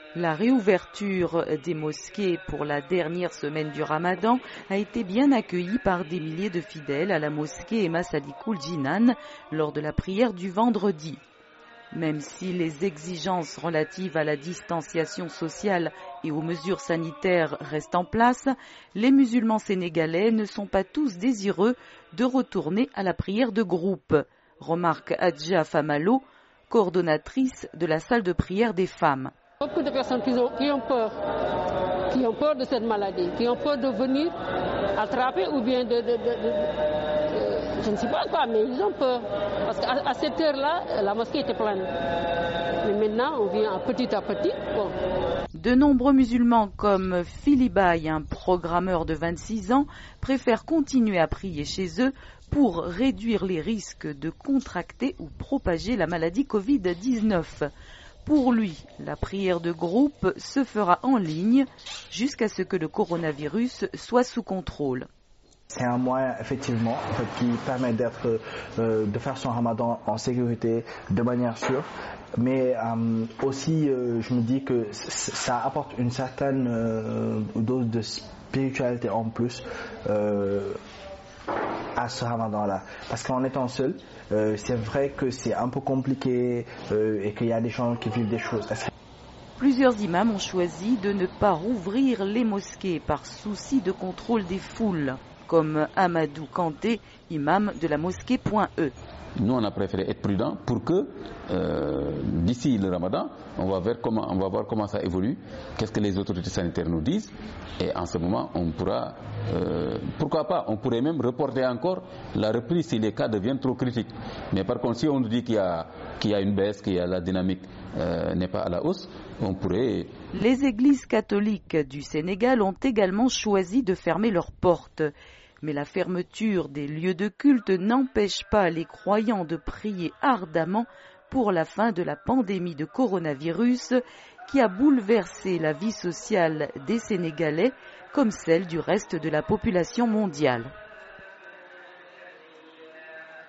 La réouverture des mosquées pour la dernière semaine du Ramadan a été bien accueillie par des milliers de fidèles à la mosquée Emma Sadikoul Jinan lors de la prière du vendredi. Même si les exigences relatives à la distanciation sociale et aux mesures sanitaires restent en place, les musulmans sénégalais ne sont pas tous désireux de retourner à la prière de groupe, remarque Adja Famalo, coordonnatrice de la salle de prière des femmes. Beaucoup de personnes qui ont peur de cette maladie, qui ont peur de venir attraper ou bien je ne sais pas quoi, mais ils ont peur. Parce qu'à cette heure-là, la mosquée était pleine. Mais maintenant, on vient petit à petit. Bon. De nombreux musulmans comme Philibaï, un programmeur de 26 ans, préfèrent continuer à prier chez eux pour réduire les risques de contracter ou propager la maladie Covid-19. Pour lui, la prière de groupe se fera en ligne jusqu'à ce que le coronavirus soit sous contrôle. C'est un moyen effectivement qui permet de faire son ramadan en sécurité, de manière sûre. Mais aussi, je me dis que ça apporte une certaine dose de spiritualité en plus à ce ramadan-là. Parce qu'en étant seul, c'est vrai que c'est un peu compliqué et qu'il y a des gens qui vivent des choses. Plusieurs imams ont choisi de ne pas rouvrir les mosquées par souci de contrôle des foules, comme Amadou Kanté, imam de la mosquée.e. Nous, on a préféré être prudent pour que d'ici le Ramadan, on va voir comment ça évolue, qu'est-ce que les autorités sanitaires nous disent, et en ce moment, on pourra, pourquoi pas, on pourrait même reporter encore la reprise si les cas deviennent trop critiques. Mais par contre, si on nous dit qu'il y a une baisse, qu'il y a la dynamique n'est pas à la hausse, on pourrait... Les églises catholiques du Sénégal ont également choisi de fermer leurs portes. Mais la fermeture des lieux de culte n'empêche pas les croyants de prier ardemment pour la fin de la pandémie de coronavirus qui a bouleversé la vie sociale des Sénégalais comme celle du reste de la population mondiale.